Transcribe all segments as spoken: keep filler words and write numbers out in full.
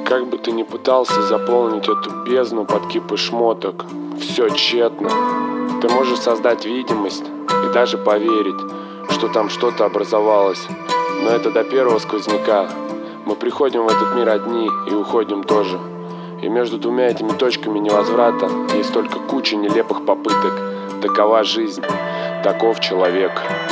Как бы ты ни пытался заполнить эту бездну под кипы шмоток, все тщетно. Ты можешь создать видимость и даже поверить, что там что-то образовалось, но это до первого сквозняка. Мы приходим в этот мир одни и уходим тоже. И между двумя этими точками невозврата есть только куча нелепых попыток. Такова жизнь, таков человек.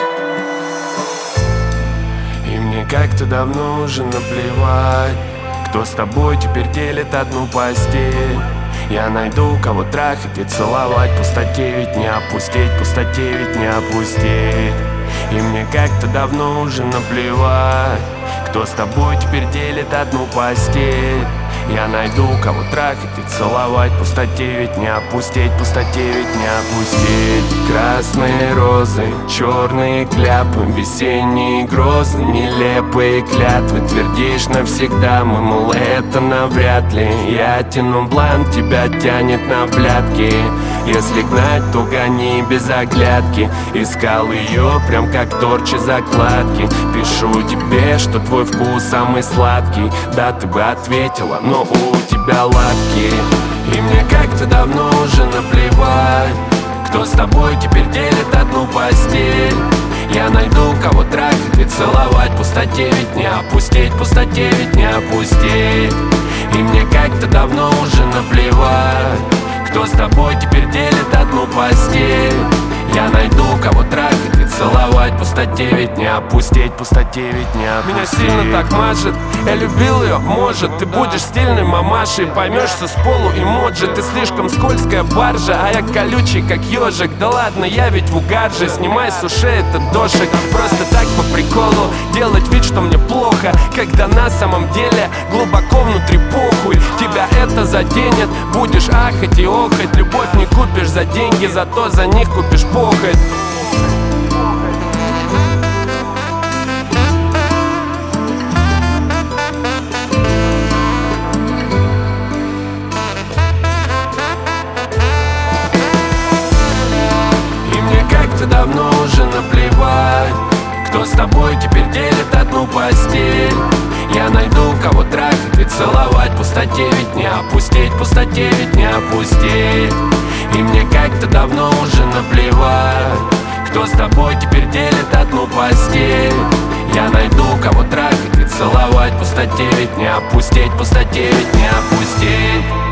И мне как-то давно уже наплевать, кто с тобой теперь делит одну постель. Я найду, кого трахать и целовать. Пустоте ведь не опустить, пустоте ведь не опустить. И мне как-то давно уже наплевать, кто с тобой теперь делит одну постель. Я найду, кого трахать и целовать. Пустоте ведь не опустить, пустоте ведь не опустить. Красные розы, черные кляпы, весенние грозы, нелепые клятвы. Твердишь навсегда, мы, мол, это навряд ли. Я тяну бланк, тебя тянет на блядки. Если гнать, то гони без оглядки. Искал ее прям как торчи закладки. Пишу тебе, что твой вкус самый сладкий. Да, ты бы ответила, но у тебя лапки. И мне как-то давно уже наплевать, кто с тобой теперь делит одну постель. Я найду, кого трахать и целовать. Пустоте ведь не опустить, пустоте ведь не опустить. И мне как-то давно уже наплевать, кто с тобой теперь делит одну постель. Я найду, кого трахать и целовать. Пустоте ведь не опустить, пустоте ведь не опустить. Меня сильно так мажет, я любил ее, может. Ты будешь стильной мамашей, поймешься с полу эмоджи. Ты слишком скользкая баржа, а я колючий как ежик. Да ладно, я ведь в угадже, снимай с ушей этот дошик. Просто так по приколу, делать вид, что мне плохо, когда на самом деле глубоко внутри похуй. Тебя это заденет, будешь ахать и охать. Любовь не купишь за деньги, зато за них купишь похоть. И мне как-то давно уже наплевать, кто с тобой теперь делит одну постель. Я найду, кого трахать и целовать. Пустоте ведь не опустить, пустоте ведь не опустить. И мне как-то давно уже наплевать, кто с тобой теперь делит одну постель. Я найду, кого трахать и целовать. Пустоте ведь не опустить, пустоте ведь не опустить.